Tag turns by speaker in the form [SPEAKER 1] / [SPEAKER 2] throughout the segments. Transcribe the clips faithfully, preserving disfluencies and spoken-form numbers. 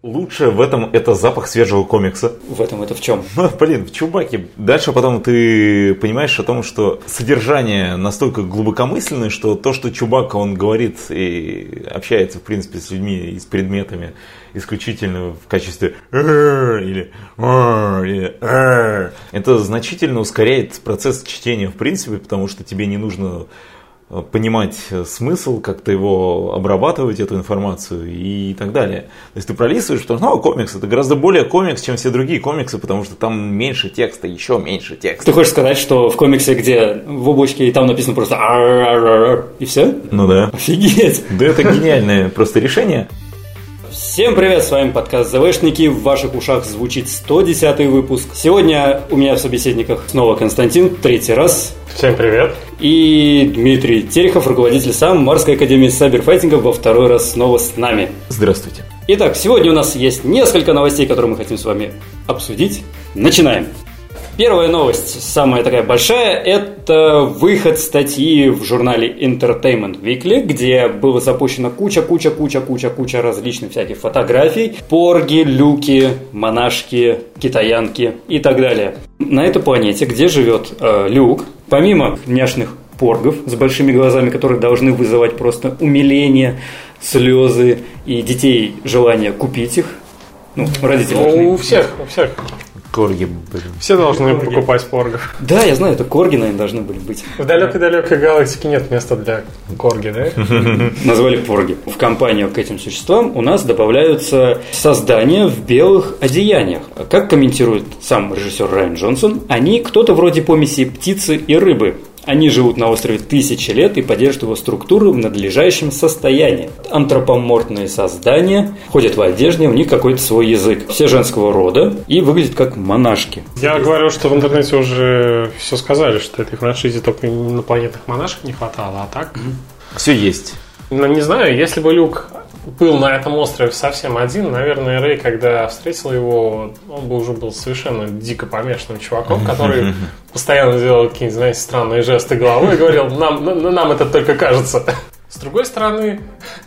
[SPEAKER 1] Лучшее в этом это запах свежего комикса.
[SPEAKER 2] В этом это в чем?
[SPEAKER 1] Ну, блин, в Чубаке. Дальше потом ты понимаешь о том, что содержание настолько глубокомысленное, что то, что Чубака, он говорит и общается, в принципе, с людьми и с предметами исключительно в качестве или это значительно ускоряет процесс чтения, в принципе, потому что тебе не нужно понимать смысл, как-то его обрабатывать, эту информацию и так далее. То есть ты пролистываешь, что ну, комикс, это гораздо более комикс, чем все другие комиксы, потому что там меньше текста, еще меньше текста.
[SPEAKER 2] Ты хочешь сказать, что в комиксе, где в облачке, и там написано просто ар-ар-ар-ар, и все?
[SPEAKER 1] Ну да.
[SPEAKER 2] Офигеть!
[SPEAKER 1] Да это гениальное просто решение.
[SPEAKER 2] Всем привет, с вами подкаст ЗВшники, в ваших ушах звучит сто десятый выпуск. Сегодня у меня в собеседниках снова Константин, третий раз.
[SPEAKER 3] Всем привет.
[SPEAKER 2] И Дмитрий Терехов, руководитель Самарской академии сайберфайтинга, во второй раз снова с нами.
[SPEAKER 1] Здравствуйте.
[SPEAKER 2] Итак, сегодня у нас есть несколько новостей, которые мы хотим с вами обсудить. Начинаем. Первая новость, самая такая большая, это выход статьи в журнале Entertainment Weekly, где было запущено куча-куча-куча-куча-куча различных всяких фотографий. Порги, люки, монашки, китаянки и так далее. На этой планете, где живет э, Люк, помимо няшных поргов с большими глазами, которые должны вызывать просто умиление, слезы и детей желание купить их, ну, родители должны.
[SPEAKER 3] У всех, у всех.
[SPEAKER 1] Корги, блин.
[SPEAKER 3] Все должны корги. Покупать поргов.
[SPEAKER 2] Да, я знаю, это корги, наверное, должны были быть.
[SPEAKER 3] В далекой-далекой галактике нет места для корги, да?
[SPEAKER 2] Назвали порги. В компанию к этим существам у нас добавляются создания в белых одеяниях. Как комментирует сам режиссер Райан Джонсон, они кто-то вроде помеси птицы и рыбы. Они живут на острове тысячи лет и поддерживают его структуру в надлежащем состоянии. Антропоморфные создания ходят в одежде, у них какой-то свой язык. Все женского рода и выглядят как монашки.
[SPEAKER 3] Я говорю, что в интернете уже все сказали, что этой франшизе только инопланетных монашек не хватало, а так...
[SPEAKER 1] Все есть.
[SPEAKER 3] Ну, не знаю, если бы Люк был на этом острове совсем один, наверное, Рэй, когда встретил его, он бы уже был совершенно дико помешанным чуваком, который постоянно делал какие-нибудь, знаете, странные жесты головой и говорил, нам, нам это только кажется. С другой стороны,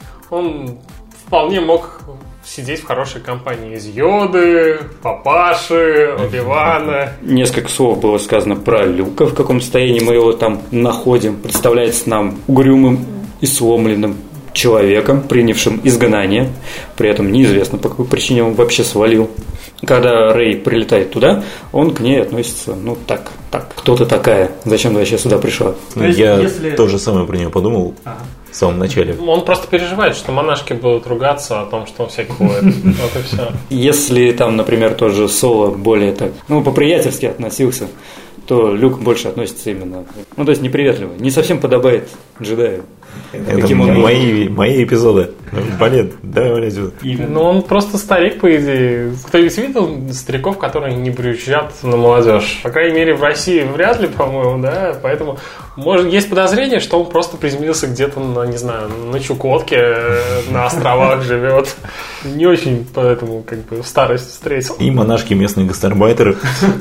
[SPEAKER 3] он вполне мог сидеть в хорошей компании из Йоды, Папаши, Оби-Вана.
[SPEAKER 2] Несколько слов было сказано про Люка, в каком состоянии мы его там находим. Представляется нам угрюмым и сломленным человеком, принявшим изгнание. При этом неизвестно, по какой причине он вообще свалил. Когда Рэй прилетает туда, он к ней относится, ну так, так, кто ты такая? Зачем ты вообще сюда пришла?
[SPEAKER 1] Ну, я если... то же самое про нее подумал ага. в самом начале.
[SPEAKER 3] Он просто переживает, что монашки будут ругаться о том, что он всякий ходит. Вот и все.
[SPEAKER 2] Если там, например, тот же Соло более так, ну, по-приятельски относился, то Люк больше относится именно, ну, то есть неприветливо. Не совсем подобает джедаю.
[SPEAKER 1] Это мои, мои эпизоды. Блин, да, блядь.
[SPEAKER 3] Ну, он просто старик, по идее. Кто-нибудь видел стариков, которые не брючат на молодежь? По крайней мере, в России вряд ли, по-моему, да. Поэтому может, есть подозрение, что он просто приземлился где-то, на, не знаю, на Чукотке, на островах живет. Не очень, поэтому, как бы, в старость встретил.
[SPEAKER 1] И монашки местные гастарбайтеры.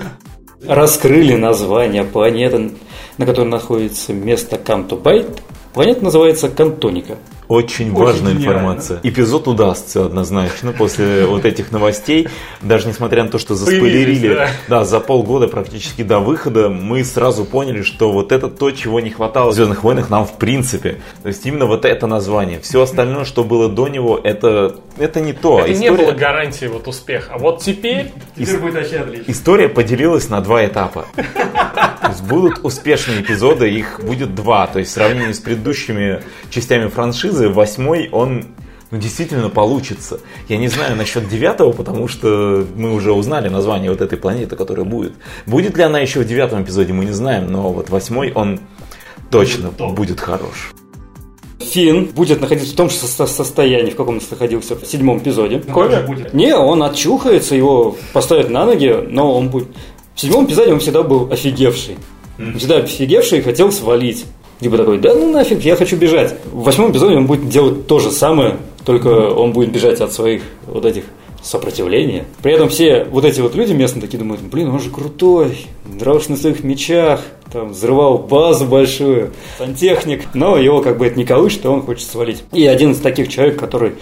[SPEAKER 2] Раскрыли название планеты, на которой находится место Камтубайт. Планета называется Кантоника.
[SPEAKER 1] Очень, Очень важная гениально. Информация. Эпизод удастся однозначно после вот этих новостей. Даже несмотря на то, что заспойлерили, да. да, за полгода практически до выхода, мы сразу поняли, что вот это то, чего не хватало в «Звездных войнах» нам в принципе. То есть именно вот это название. Все остальное, что было до него, это, это не то.
[SPEAKER 3] Это История... не было гарантии вот успеха. А вот теперь...
[SPEAKER 2] Теперь Ис... будет вообще отлично.
[SPEAKER 1] История поделилась на два этапа. То есть будут успешные эпизоды, их будет два. То есть в сравнении с предыдущими частями франшизы, восьмой он ну, действительно получится. Я не знаю насчет девятого, потому что мы уже узнали название вот этой планеты, которая будет. Будет ли она еще в девятом эпизоде, мы не знаем, но вот восьмой он точно будет, будет хорош.
[SPEAKER 2] Финн будет находиться в том же состоянии, в каком он находился в седьмом эпизоде.
[SPEAKER 3] Будет?
[SPEAKER 2] Не, он отчухается, его поставят на ноги, но он будет... В седьмом эпизоде он всегда был офигевший. Он всегда офигевший и хотел свалить. Типа такой, да ну нафиг, я хочу бежать. В восьмом эпизоде он будет делать то же самое, только он будет бежать от своих вот этих сопротивления. При этом все вот эти вот люди местные такие думают, блин, он же крутой, дрался на своих мечах, там, взрывал базу большую, сантехник. Но его как бы это не колышет, и он хочет свалить. И один из таких человек, который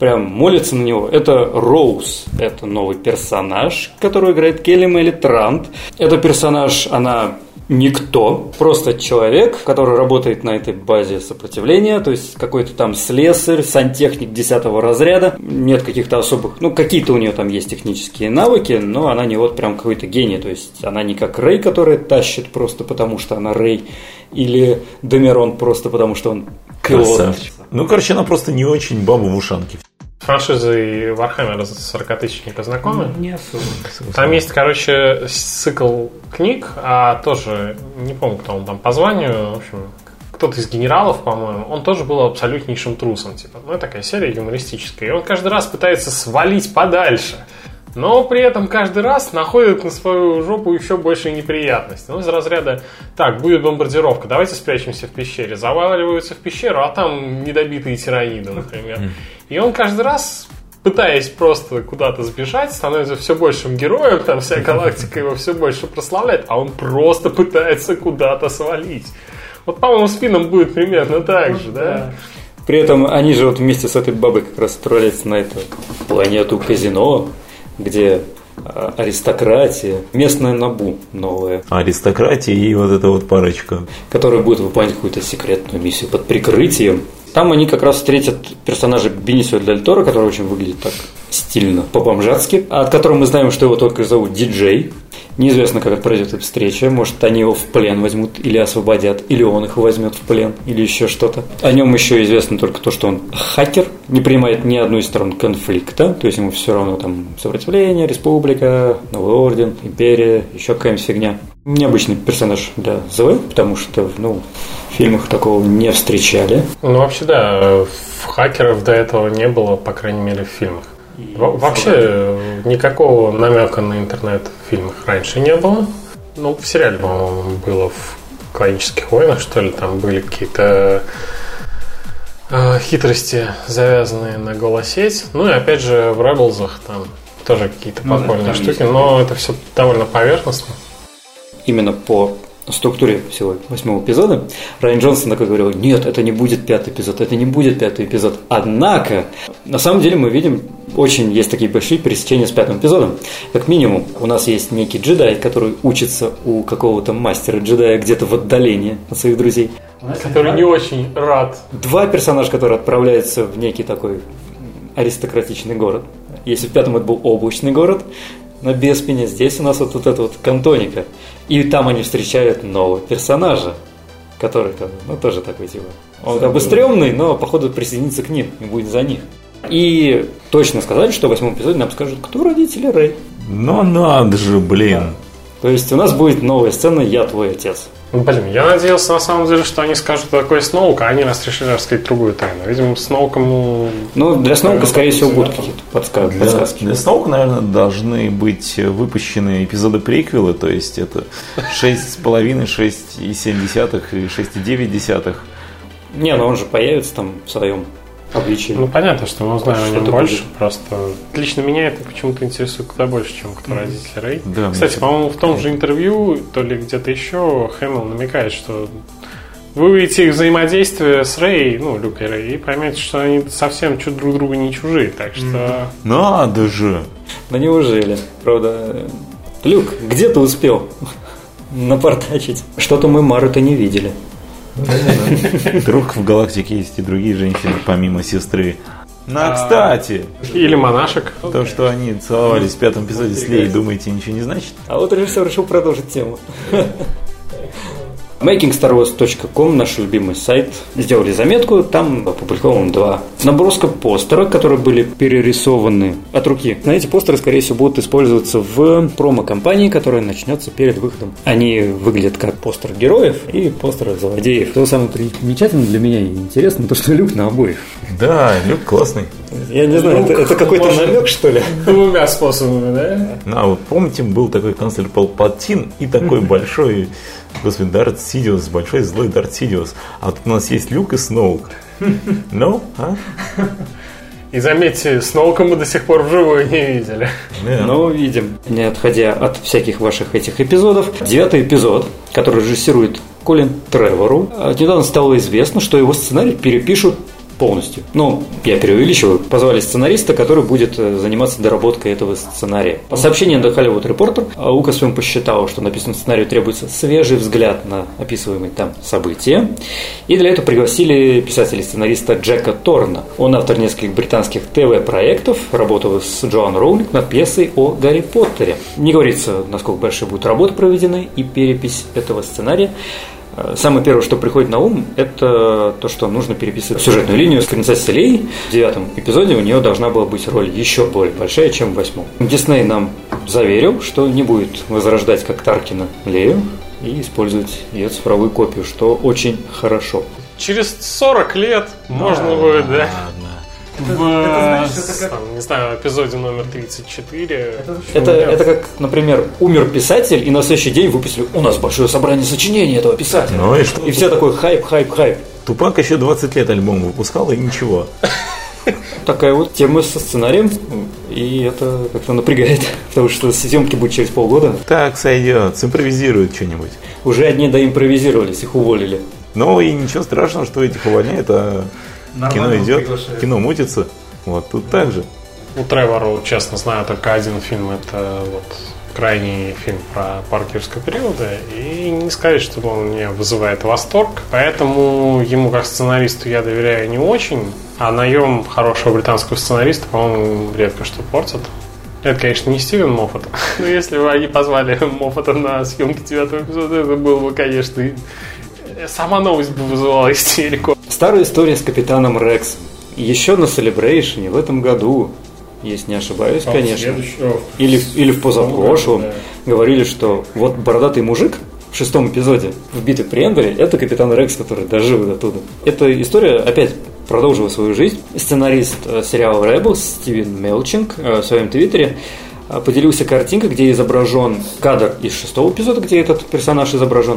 [SPEAKER 2] прям молится на него, это Роуз. Это новый персонаж, который играет Келли Мелитрант. Это персонаж, она никто, просто человек, который работает на этой базе сопротивления, то есть какой-то там слесарь, сантехник десятого разряда. Нет каких-то особых, ну какие-то у нее там есть технические навыки, но она не вот прям какой-то гений, то есть она не как Рэй, которая тащит просто потому, что она Рэй, или Демерон просто потому, что он пилот.
[SPEAKER 1] Красавчик. Ну, короче, она просто не очень баба в ушанке.
[SPEAKER 3] С франшизой Warhammer сорокатысячника знакомы?
[SPEAKER 2] Не особо.
[SPEAKER 3] Там есть, короче, цикл книг, а тоже, не помню, кто он там по званию, в общем, кто-то из генералов, по-моему, он тоже был абсолютнейшим трусом, типа. Ну, такая серия юмористическая. И он каждый раз пытается свалить подальше, но при этом каждый раз находит на свою жопу еще больше неприятностей. Ну, из разряда, так, будет бомбардировка, давайте спрячемся в пещере. Заваливаются в пещеру, а там недобитые тираниды, например. И он каждый раз, пытаясь просто куда-то сбежать, становится все большим героем, там вся галактика его все больше прославляет, а он просто пытается куда-то свалить. Вот, по-моему, с Финном будет примерно так же, да?
[SPEAKER 2] При этом они же вот вместе с этой бабой как раз отправляются на эту планету казино, где аристократия, местная Набу новая.
[SPEAKER 1] Аристократия и вот эта вот парочка.
[SPEAKER 2] Которая будет выполнять какую-то секретную миссию под прикрытием. Там они как раз встретят персонажа Бенисио Дель Торо, который очень выглядит так стильно, по-бомжатски, от которого мы знаем, что его только зовут Диджей. Неизвестно, как пройдет эта встреча. Может, они его в плен возьмут или освободят, или он их возьмет в плен, или еще что-то. О нем еще известно только то, что он хакер, не принимает ни одной из сторон конфликта, то есть ему все равно там сопротивление, республика, новый орден, империя, еще какая-нибудь фигня. Необычный персонаж для ЗВ, потому что, ну, в фильмах такого не встречали.
[SPEAKER 3] Ну, вообще, да, хакеров до этого не было, по крайней мере, в фильмах. Во- вообще никакого намека на интернет в фильмах раньше не было. Ну, в сериале, по-моему, было в «Клонических войнах», что ли, там были какие-то э, хитрости, завязанные на голосеть. Ну и опять же в «Ребелзах» там тоже какие-то
[SPEAKER 2] ну,
[SPEAKER 3] подпольные
[SPEAKER 2] да,
[SPEAKER 3] штуки,
[SPEAKER 2] есть.
[SPEAKER 3] Но это все довольно поверхностно.
[SPEAKER 2] Именно по структуре всего восьмого эпизода Райан Джонсон такой говорил: нет, это не будет пятый эпизод, это не будет пятый эпизод. Однако, на самом деле мы видим, очень есть такие большие пересечения с пятым эпизодом. Как минимум, у нас есть некий джедай, который учится у какого-то мастера джедая где-то в отдалении от своих друзей.
[SPEAKER 3] Который не очень рад.
[SPEAKER 2] Два персонажа, которые отправляются в некий такой аристократичный город. Если в пятом это был облачный город на Беспине, здесь у нас вот, вот эта вот Кантоника. И там они встречают нового персонажа, который, ну, тоже такой типа. Он как бы стрёмный, но, походу, присоединится к ним и будет за них. И точно сказали, что в восьмом эпизоде нам скажут, кто родители Рэй.
[SPEAKER 1] Ну надо же, блин.
[SPEAKER 2] Да. То есть у нас будет новая сцена «Я твой отец».
[SPEAKER 3] Блин, я надеялся на самом деле, что они скажут, что такое Сноук, а они нас решили раскрыть другую тайну. Видимо, Сноуком...
[SPEAKER 2] Ну, для Сноука, скорее всего, будут какие-то подсказки.
[SPEAKER 1] Для, для Сноука, наверное, должны быть выпущены эпизоды приквелы, то есть это шесть с половиной, шесть и семь десятых и шесть и девять десятых.
[SPEAKER 2] Не, но он же появится там в своем обличии.
[SPEAKER 3] Ну, понятно, что мы узнаем
[SPEAKER 2] Что
[SPEAKER 3] о нем
[SPEAKER 2] это
[SPEAKER 3] больше,
[SPEAKER 2] будет?
[SPEAKER 3] Просто лично меня это почему-то интересует куда больше, чем кто родители Рэй.
[SPEAKER 1] Да,
[SPEAKER 3] Кстати,
[SPEAKER 1] мне-
[SPEAKER 3] по-моему, в том же интервью, то ли где-то еще, Хэмилл намекает, что вы увидите их взаимодействие с Рэй, ну, Люк и Рэй, и поймете, что они совсем чуть друг другу не чужие, так что...
[SPEAKER 1] Надо же.
[SPEAKER 2] Да неужели? Правда, Люк, где ты успел напортачить? Что-то мы Мары-то не видели.
[SPEAKER 1] Вдруг в галактике есть и другие женщины, помимо сестры. Ну, а,
[SPEAKER 3] А,
[SPEAKER 1] кстати,
[SPEAKER 3] Или монашек.
[SPEAKER 1] то, что они целовались в пятом эпизоде с Леей, думаете, ничего не значит?
[SPEAKER 2] А вот режиссер решил продолжить тему. мейкинг стар ворс точка ком, наш любимый сайт, сделали заметку, там опубликован два наброска постера, которые были перерисованы от руки. На эти постеры, скорее всего, будут использоваться в промо-компании, которая начнется перед выходом. Они выглядят как постер героев и постер злодеев. Что самое примечательное для меня и интересно, то, что Люк на обоих.
[SPEAKER 1] Да, Люк классный.
[SPEAKER 2] Я не знаю, это, это какой-то
[SPEAKER 3] может-
[SPEAKER 2] намек, что ли?
[SPEAKER 3] Двумя способами, да?
[SPEAKER 1] Ну, а вот помните, был такой канцлер Палпатин и такой большой, господи, Дарт Сидиус, большой злой Дарт Сидиус. А тут у нас есть Люк и Сноук. Ну, а?
[SPEAKER 3] И заметьте, Сноука мы до сих пор вживую не видели.
[SPEAKER 1] Да.
[SPEAKER 2] Но увидим. Не отходя от всяких ваших этих эпизодов, девятый эпизод, который режиссирует Колин Тревору, недавно стало известно, что его сценарий перепишут полностью. Ну, я преувеличиваю. Позвали сценариста, который будет заниматься доработкой этого сценария. По сообщению The Hollywood Reporter, Lucasfilm посчитал, что написанному сценарию требуется свежий взгляд на описываемые там события. И для этого пригласили писателя-сценариста Джека Торна. Он автор нескольких британских ТВ-проектов, работал с Джоан Роулинг над пьесой о Гарри Поттере. Не говорится, насколько большие будут работы проведены и перепись этого сценария. Самое первое, что приходит на ум, это то, что нужно переписывать сюжетную линию с принцессой Леей. В девятом эпизоде у нее должна была быть роль еще более большая, чем в восьмом. Дисней нам заверил, что не будет возрождать как Таркина Лею и использовать ее цифровую копию, что очень хорошо.
[SPEAKER 3] Через сорок лет можно будет, да? В, это, это, знаешь, это как... там, не знаю, эпизоде номер тридцать четыре.
[SPEAKER 2] Это, это, это как, например, умер писатель, и на следующий день выпустили: у нас большое собрание сочинений этого писателя.
[SPEAKER 1] Ну, и, что?
[SPEAKER 2] И все такой хайп, хайп, хайп.
[SPEAKER 1] Тупак еще двадцать лет альбом выпускал, и ничего.
[SPEAKER 2] Такая вот тема со сценарием, и это как-то напрягает, потому что съемки будут через полгода.
[SPEAKER 1] Так сойдет, симпровизируют что-нибудь.
[SPEAKER 2] Уже одни доимпровизировались, их уволили.
[SPEAKER 1] Ну и ничего страшного, что этих увольняют, а кино идет, кино мутится. Вот тут так же.
[SPEAKER 3] У Тревора, честно знаю, только один фильм. Это вот крайний фильм про парк юрского периода. И не сказать, что он меня вызывает восторг. Поэтому ему как сценаристу я доверяю не очень. А наем хорошего британского сценариста, по-моему, редко что портит. Это, конечно, не Стивен Моффат. Но если бы они позвали Моффата на съемки девятого эпизода, это было бы, конечно... Сама новость бы вызывала истерику.
[SPEAKER 2] Старая история с капитаном Рексом. Еще на Celebration в этом году, если не ошибаюсь, а конечно, или, или в позапрошлом, да. Говорили, что вот бородатый мужик в шестом эпизоде в «Битве при Эндоре» это капитан Рекс, который дожил до туда. Эта история опять продолжила свою жизнь. Сценарист сериала Rebels Стивен Мелчинг в своем твиттере поделился картинкой, где изображен кадр из шестого эпизода, где этот персонаж изображен,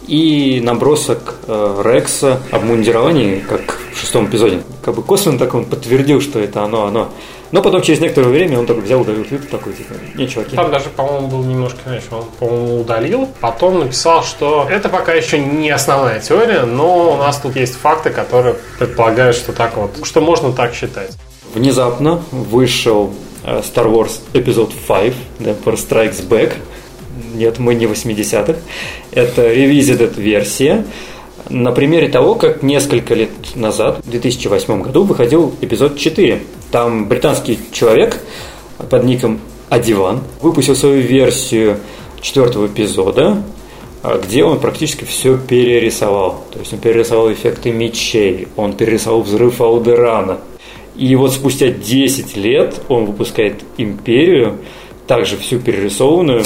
[SPEAKER 2] и набросок э, Рекса, обмундирование, как в шестом эпизоде. Как бы косвенно так он подтвердил, что это оно, оно. Но потом через некоторое время он такой взял, удалил твит, такой, типа, не, чуваки.
[SPEAKER 3] Там даже, по-моему, был немножко иначе. Он, по-моему, удалил, потом написал, что это пока еще не основная теория, но у нас тут есть факты, которые предполагают, что так вот, что можно так считать.
[SPEAKER 2] Внезапно вышел Star Wars эпизод пять, The Empire Strikes Back. Нет, мы не в восьмидесятых. Это revisited версия. На примере того, как несколько лет назад, в две тысячи восьмом году, выходил эпизод четыре. Там британский человек под ником Адиван выпустил свою версию четвертого эпизода, где он практически все перерисовал. То есть он перерисовал эффекты мечей, он перерисовал взрыв Алдерана. И вот спустя десять лет он выпускает «Империю», также всю перерисованную.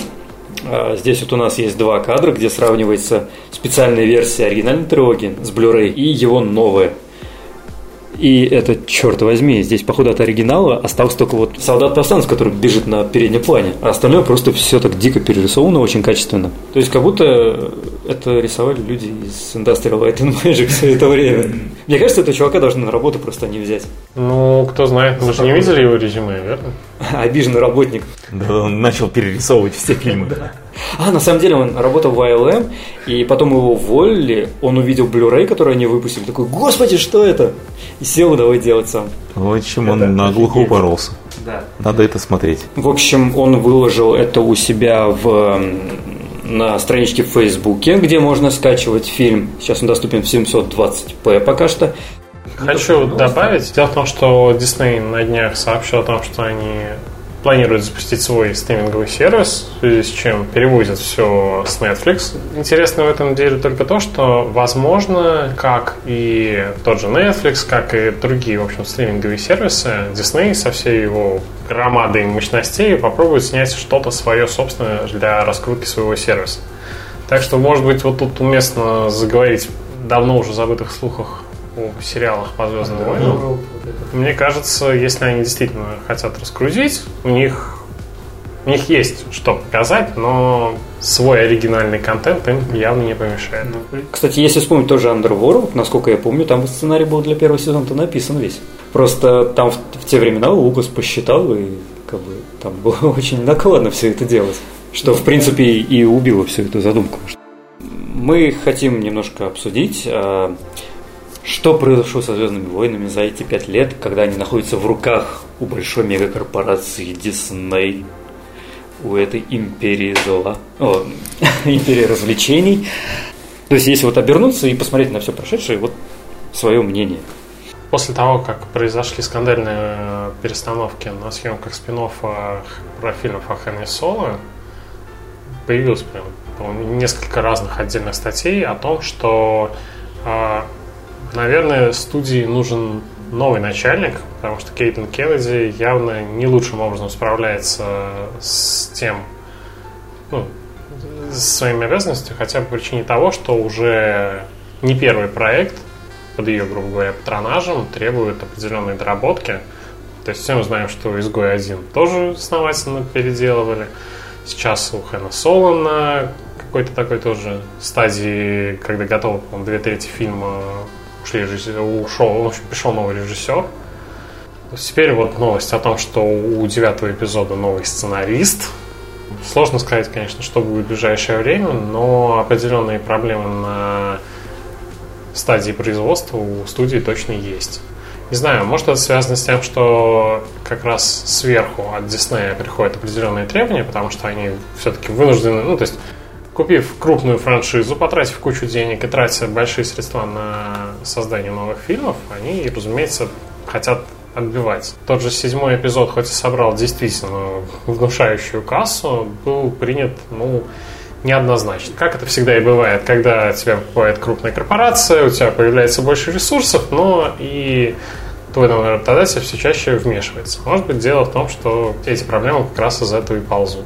[SPEAKER 2] Здесь вот у нас есть два кадра, где сравнивается специальная версия оригинальной трилогии с Blu-ray и его новая. И это, черт возьми, здесь, походу, от оригинала остался только вот солдат-повстанец, который бежит на переднем плане. А остальное просто все так дико перерисовано, очень качественно. То есть, как будто это рисовали люди из Industrial Light and Magic все это время. Мне кажется, этого чувака должны на работу просто не взять.
[SPEAKER 3] Ну, кто знает, мы же не видели его резюме, верно?
[SPEAKER 2] Обиженный работник.
[SPEAKER 1] Да, он начал перерисовывать все фильмы.
[SPEAKER 2] А, на самом деле он работал в ай эл эм, и потом его уволили, он увидел Blu-ray, который они выпустили, такой: господи, что это? И сел, давай делать сам.
[SPEAKER 1] В общем, он наглухо упоролся.
[SPEAKER 2] Да.
[SPEAKER 1] Надо это смотреть.
[SPEAKER 2] В общем, он выложил это у себя в, на страничке в Фейсбуке, где можно скачивать фильм. Сейчас он доступен в семьсот двадцать пэ пока что.
[SPEAKER 3] Хочу добавить. Дело в том, что Disney на днях сообщил о том, что они планируют запустить свой стриминговый сервис, в связи с чем перевозят все с Netflix. Интересно в этом деле только то, что, возможно, как и тот же Netflix, как и другие, в общем, стриминговые сервисы, Disney со всей его громадой мощностей попробует снять что-то свое собственное для раскрутки своего сервиса. Так что, может быть, вот тут уместно заговорить о давно уже забытых слухах о сериалах по «Звездным войнам». Мне кажется, если они действительно хотят раскрутить, у них, у них есть что показать, но свой оригинальный контент им явно не помешает.
[SPEAKER 2] Кстати, если вспомнить тоже Underworld, насколько я помню, там сценарий был для первого сезона-то написан весь. Просто там в, в те времена Лукас посчитал, и как бы там было очень накладно все это делать, что в принципе и убило всю эту задумку. Мы хотим немножко обсудить, Что произошло со «Звездными войнами» за эти пять лет, когда они находятся в руках у большой мегакорпорации Disney, у этой империи зла, о, империи развлечений. То есть, если вот обернуться и посмотреть на все прошедшее, вот свое мнение.
[SPEAKER 3] После того, как произошли скандальные перестановки на съемках спин-оффа про фильмов о Хэне Соло, появилось прям несколько разных отдельных статей о том, что, наверное, студии нужен новый начальник, потому что Кейтлин Кеннеди явно не лучшим образом справляется с тем, ну, с своими обязанностями, хотя бы по причине того, что уже не первый проект под ее, грубо говоря, патронажем требует определенной доработки. То есть все мы знаем, что «Изгой один» тоже основательно переделывали. Сейчас у Хэна Соло на какой-то такой тоже стадии, когда готовы, по-моему, две трети фильма, ушли режиссер, ушел, в общем, пришел новый режиссер. Теперь вот новость о том, что у девятого эпизода новый сценарист. Сложно сказать, конечно, что будет в ближайшее время, но определенные проблемы на стадии производства у студии точно есть. Не знаю, может это связано с тем, что как раз сверху от Disney приходят определенные требования, потому что они все-таки вынуждены, ну то есть купив крупную франшизу, потратив кучу денег и тратя большие средства на создание новых фильмов, они, разумеется, хотят отбивать. Тот же седьмой эпизод, хоть и собрал действительно внушающую кассу, был принят, ну, неоднозначно. Как это всегда и бывает, когда тебя покупает крупная корпорация, у тебя появляется больше ресурсов, но и твой новый работодатель все чаще вмешивается. Может быть, дело в том, что эти проблемы как раз из этого и ползут.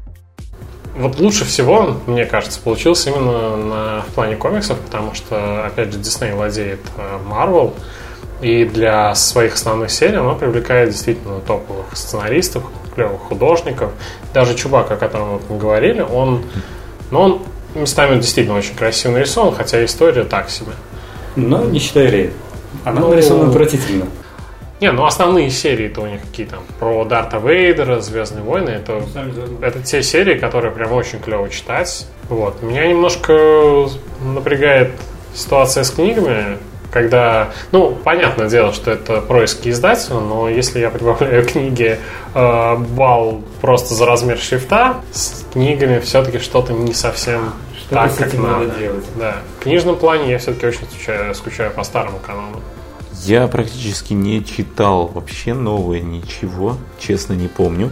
[SPEAKER 3] Вот лучше всего, мне кажется, получилось именно на, в плане комиксов, потому что, опять же, Disney владеет Marvel, и для своих основных серий оно привлекает действительно топовых сценаристов, клевых художников. Даже Чубак, о котором мы говорили, он, ну, он местами действительно очень красиво нарисован, хотя история так себе.
[SPEAKER 2] Но не считай Рей. Она
[SPEAKER 3] ну,
[SPEAKER 2] нарисована отвратительно.
[SPEAKER 3] Не, ну основные серии-то у них какие там про Дарта Вейдера, Звездные войны, это, это те серии, которые прям очень клево читать. Вот. Меня немножко напрягает ситуация с книгами, когда, ну, понятное дело, что это происки издателя, но если я прибавляю книге э, балл просто за размер шрифта, с книгами все-таки что-то не совсем что так, как надо. надо делать. Да. В книжном плане я все-таки очень скучаю, скучаю по старому канону.
[SPEAKER 1] Я практически не читал вообще новое ничего, честно не помню,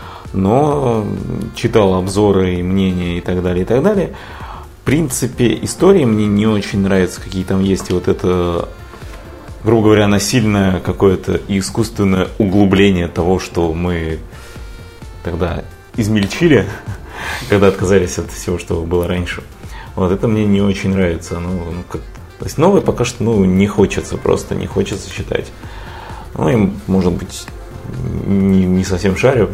[SPEAKER 1] но читал обзоры и мнения и так далее, и так далее. В принципе, истории мне не очень нравятся, какие там есть, и вот это, грубо говоря, насильное какое-то искусственное углубление того, что мы тогда измельчили, когда отказались от всего, что было раньше. Вот это мне не очень нравится. Ну, ну как, то есть новое пока что, ну, не хочется, просто не хочется читать. Ну, и, может быть, не, не совсем шарю.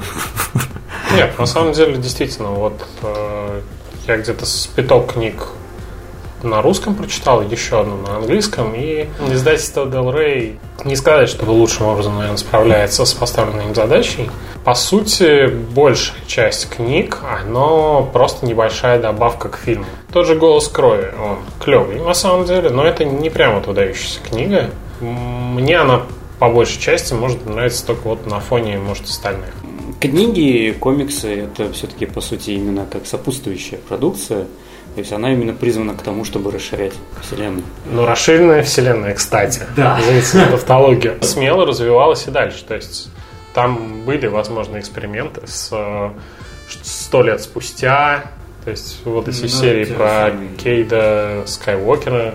[SPEAKER 3] Нет, на самом деле, действительно, вот э, я где-то с пяток книг на русском прочитал, еще одну на английском, и издательство Del Rey, не сказать, что лучшим образом, наверное, справляется с поставленной им задачей. По сути, большая часть книг, оно просто небольшая добавка к фильму. Тот же «Голос крови», он клевый на самом деле, но это не прямо вот выдающаяся книга. Мне она по большей части может нравиться только вот на фоне, может, остальных.
[SPEAKER 2] Книги, комиксы – это все-таки, по сути, именно как сопутствующая продукция. То есть она именно призвана к тому, чтобы расширять вселенную.
[SPEAKER 3] Ну, расширенная вселенная, кстати.
[SPEAKER 2] Да.
[SPEAKER 3] Извините за тавтологию. Смело развивалась и дальше. То есть там были, возможно, эксперименты с сто лет спустя. То есть вот эти ну, серии про самые... Кейда Скайуокера.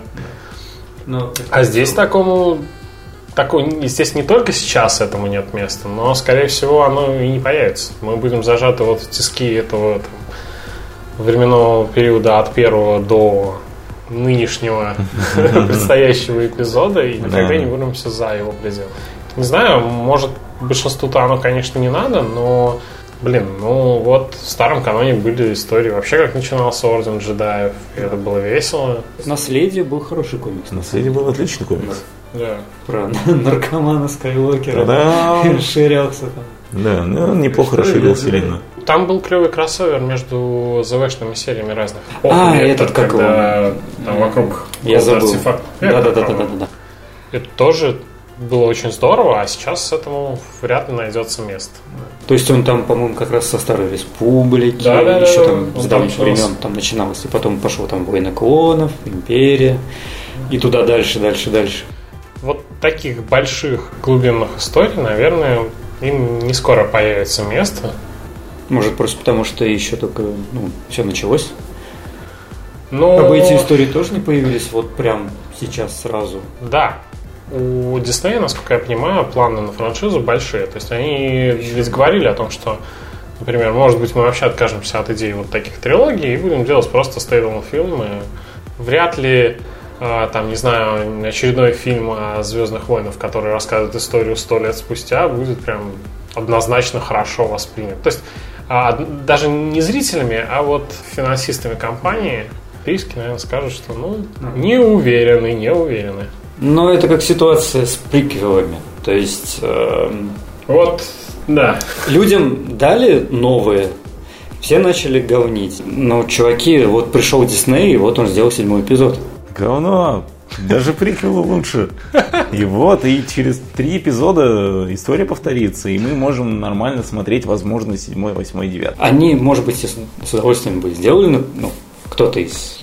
[SPEAKER 3] Но, а здесь такому... Такой, естественно, не только сейчас этому нет места, но, скорее всего, оно и не появится. Мы будем зажаты вот в тиски этого там, временного периода от первого до нынешнего предстоящего эпизода и никогда не вырвемся за его пределы. Не знаю, может, большинству-то оно, конечно, не надо, но, блин, ну вот в старом каноне были истории вообще, как начинался Орден Джедаев, и это было весело.
[SPEAKER 2] «Наследие» был хороший комикс.
[SPEAKER 1] «Наследие» был отличный комикс.
[SPEAKER 3] Да.
[SPEAKER 2] Про наркомана Скайуокера ширялся там.
[SPEAKER 1] Да, ну он неплохо расширил вселенную.
[SPEAKER 3] Там был клевый кроссовер между ЗВшными сериями разных.
[SPEAKER 2] А, этот как его?
[SPEAKER 3] Там вокруг
[SPEAKER 2] я забыл. Да, да, да, да, да, да.
[SPEAKER 3] Это тоже было очень здорово, а сейчас этому вряд ли найдется место.
[SPEAKER 2] То есть он там, по-моему, как раз со Старой Республики,
[SPEAKER 3] да, да,
[SPEAKER 2] еще
[SPEAKER 3] да,
[SPEAKER 2] там
[SPEAKER 3] да.
[SPEAKER 2] с давних времен там начиналось, и потом пошел там «Войны клонов», «Империя», и туда дальше, дальше, дальше.
[SPEAKER 3] Вот таких больших глубинных историй, наверное, им не скоро появится место.
[SPEAKER 2] Может, просто потому, что еще только ну, все началось?
[SPEAKER 3] Но...
[SPEAKER 2] Как бы эти истории тоже не появились вот прям сейчас сразу?
[SPEAKER 3] Да. У Disney, насколько я понимаю, планы на франшизу большие. То есть они ведь говорили о том, что, например, может быть, мы вообще откажемся от идеи вот таких трилогий и будем делать просто стейдалон фильмы. Вряд ли, там, не знаю, очередной фильм о Звездных войнах, который рассказывает историю сто лет спустя, будет прям однозначно хорошо воспринят. То есть даже не зрителями, а вот финансистами компании риски, наверное, скажут, что ну, не уверены, не уверены.
[SPEAKER 2] Но это как ситуация с приквелами. То есть э,
[SPEAKER 3] вот, да.
[SPEAKER 2] Людям дали новые, все начали говнить. Но, чуваки, вот пришел Дисней, и вот он сделал седьмой эпизод.
[SPEAKER 1] Говно. Даже приквелы лучше. И вот, и через три эпизода история повторится, и мы можем нормально смотреть, возможно, седьмой, восьмой, девятый.
[SPEAKER 2] Они, может быть, с удовольствием бы сделали, ну, кто-то из...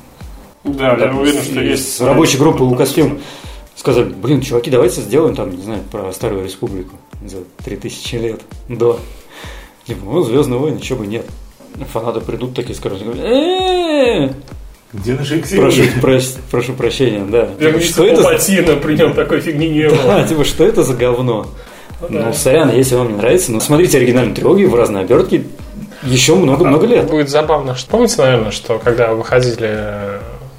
[SPEAKER 3] Да, да, я уверен, что есть.
[SPEAKER 2] Рабочей группы Lucasfilm сказали, блин, чуваки, давайте сделаем там, не знаю, про Старую Республику за три тысячи лет до. Типа, ну, Звездные войны, чего бы нет. Фанаты придут такие, скажут, э-э-э!
[SPEAKER 1] Где наши
[SPEAKER 2] прошу, прос, прошу прощения, да.
[SPEAKER 3] Я говорю, что это Палпатина, при нем такой фигни не было.
[SPEAKER 2] Да, типа, что это за говно? Ну, сорян, если вам не нравится, ну, смотрите оригинальную трилогию в разной обертке еще много-много лет.
[SPEAKER 3] Будет забавно. Помните, наверное, что когда выходили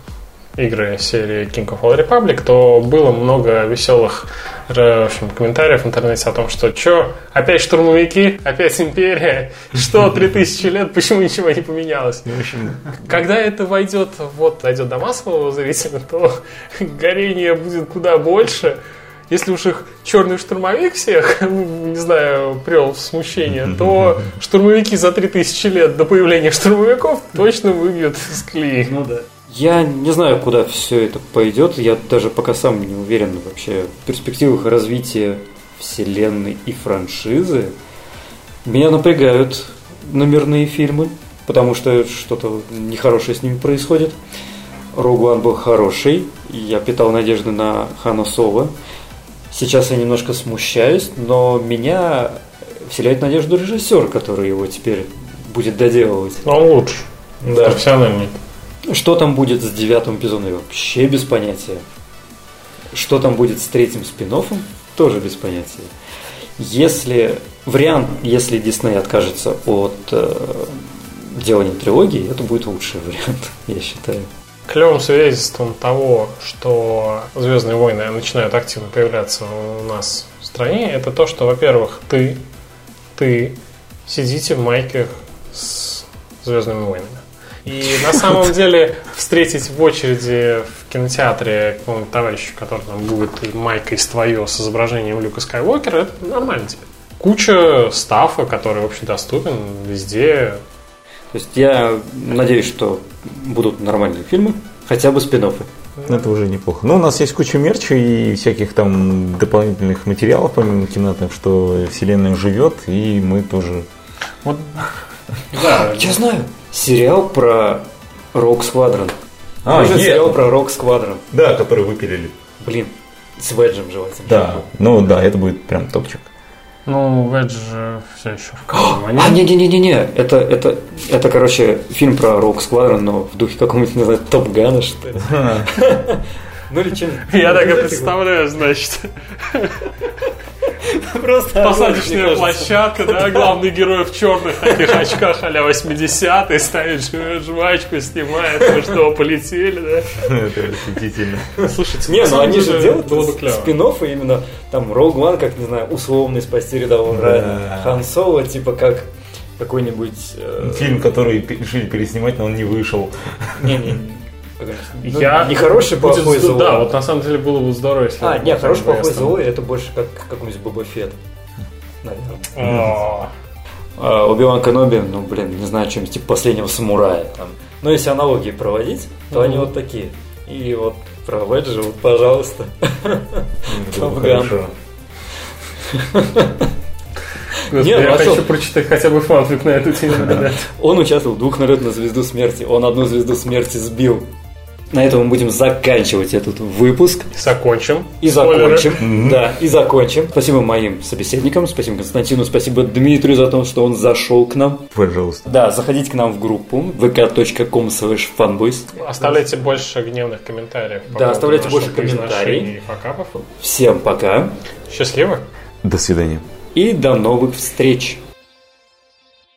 [SPEAKER 3] игры серии King of All Republic, то было много веселых в общем, комментариев в интернете о том, что чё, опять штурмовики, опять империя, что, три тысячи лет, почему ничего не поменялось? В общем, когда это войдет, вот, дойдет до массового зрителя, то горение будет куда больше. Если уж их черный штурмовик всех, не знаю, привел в смущение, то штурмовики за три тысячи лет до появления штурмовиков точно выбьют из колеи.
[SPEAKER 2] Ну да. Я не знаю, куда все это пойдет. Я даже пока сам не уверен вообще в перспективах развития вселенной и франшизы. Меня напрягают номерные фильмы, потому что что-то нехорошее с ними происходит. Rogue One был хороший, я питал надежды на Хана Соло. Сейчас я немножко смущаюсь, но меня вселяет надежду режиссер, который его теперь будет доделывать.
[SPEAKER 3] Он лучше, да, профессиональный.
[SPEAKER 2] Что там будет с девятым эпизодом, вообще без понятия. Что там будет с третьим спин-оффом, тоже без понятия. Если вариант, если Дисней откажется от э, делания трилогии, это будет лучший вариант, я считаю.
[SPEAKER 3] Клевым свидетельством того, что «Звездные войны» начинают активно появляться у нас в стране, это то, что, во-первых, ты, ты сидите в майках с «Звездными войнами». И на самом деле встретить в очереди в кинотеатре какого-нибудь товарища, который там будет майкой с твое с изображением Люка Скайуокера, это нормально тебе. Куча стафа, который общедоступен везде.
[SPEAKER 2] То есть я надеюсь, что будут нормальные фильмы, хотя бы спин-оффы.
[SPEAKER 1] Это уже неплохо. Но у нас есть куча мерча и всяких там дополнительных материалов помимо кино, так что вселенная живет, и мы тоже...
[SPEAKER 3] Вот. Да,
[SPEAKER 2] я знаю. Сериал про Rogue Squadron.
[SPEAKER 1] А,
[SPEAKER 2] Можно сериал про Rogue Squadron.
[SPEAKER 1] Да, который выпилили.
[SPEAKER 2] Блин, с Веджем желательно.
[SPEAKER 1] Да, ну да, это будет прям топчик.
[SPEAKER 3] Ну, Ведж же все еще в
[SPEAKER 2] кадре. А, не-не-не-не, это, это, это, короче, фильм про Rogue Squadron, но в духе какого-нибудь, не знаю, Топ Гана, что ли. Ну или чем?
[SPEAKER 3] Я так и представляю, значит.
[SPEAKER 2] Просто
[SPEAKER 3] посадочная площадка, да, главный герой в черных таких очках а-ля восьмидесятые ставит жвачку, снимает, ну что, полетели, да?
[SPEAKER 1] Это восхитительно.
[SPEAKER 3] Слушайте,
[SPEAKER 2] не, ну они же делают спин-оффы именно, там, Rogue One, как, не знаю, условный спасти рядового Райана, Хан Соло, типа как какой-нибудь...
[SPEAKER 1] Фильм, который решили переснимать, но он не вышел.
[SPEAKER 2] Не-не-не. Ну,
[SPEAKER 3] я
[SPEAKER 2] не хороший, плохой, злой.
[SPEAKER 3] Да, вот на самом деле было бы здорово, если...
[SPEAKER 2] А, нет, хороший, плохой, злой, это больше как какой-нибудь Боба Фетт, наверное. Оби-Ван Кеноби, ну, блин, не знаю, чем-нибудь типа Последнего самурая. Там. Но если аналогии проводить, то они вот такие. И вот Про Веджил, пожалуйста.
[SPEAKER 1] Хорошо.
[SPEAKER 3] Господи,
[SPEAKER 2] Нет,
[SPEAKER 3] я
[SPEAKER 2] а
[SPEAKER 3] хочу
[SPEAKER 2] что?
[SPEAKER 3] прочитать хотя бы фанфик на эту тему. ребят.
[SPEAKER 2] Он участвовал в двух налетах на звезду смерти. Он одну звезду смерти сбил. На этом мы будем заканчивать этот выпуск.
[SPEAKER 3] Закончим.
[SPEAKER 2] И
[SPEAKER 3] Спойлеры.
[SPEAKER 2] закончим. Да, и закончим. Спасибо моим собеседникам, спасибо Константину, спасибо Дмитрию за то, что он зашел к нам.
[SPEAKER 1] Пожалуйста.
[SPEAKER 2] Да, заходите к нам в группу вэ ка точка ком слэш фанбойс.
[SPEAKER 3] Оставляйте больше гневных комментариев. по
[SPEAKER 2] Да,
[SPEAKER 3] поводу
[SPEAKER 2] оставляйте
[SPEAKER 3] нашего
[SPEAKER 2] больше комментариев.
[SPEAKER 3] произношения и факапов.
[SPEAKER 2] Всем пока
[SPEAKER 3] Счастливо.
[SPEAKER 1] До свидания.
[SPEAKER 2] и до новых встреч.